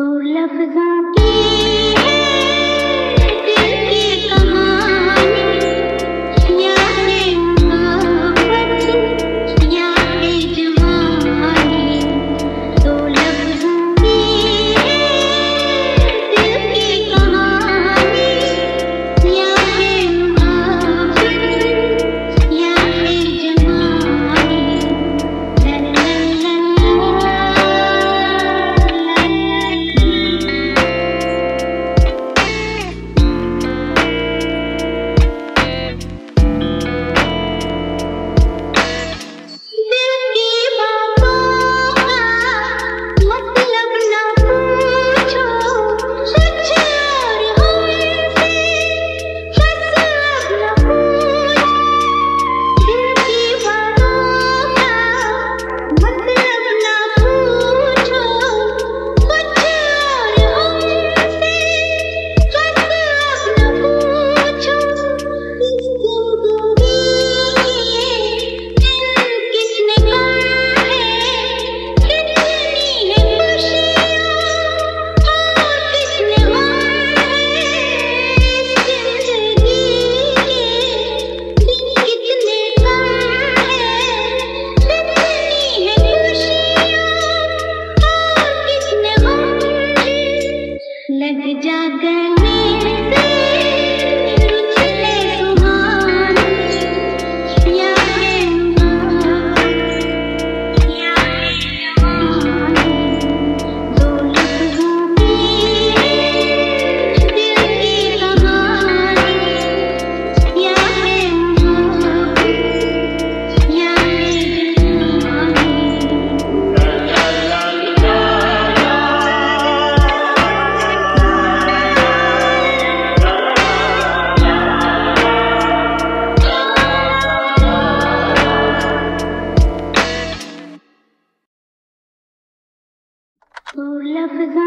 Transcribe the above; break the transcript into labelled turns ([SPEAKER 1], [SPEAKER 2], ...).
[SPEAKER 1] लफ्ज़ों की दिल की कहानी, या है मोहब्बत या है जवानी। दो लफ्ज़ों की दिल की कहानी, या है मोहब्बत या है जवानी। लग जा गले से उछले सुहानी, या है मोहब्बत या है जवानी। दो लफ्ज़ों की दिल की कहानी, या है मोहब्बत या है जवानी। लफ्ज़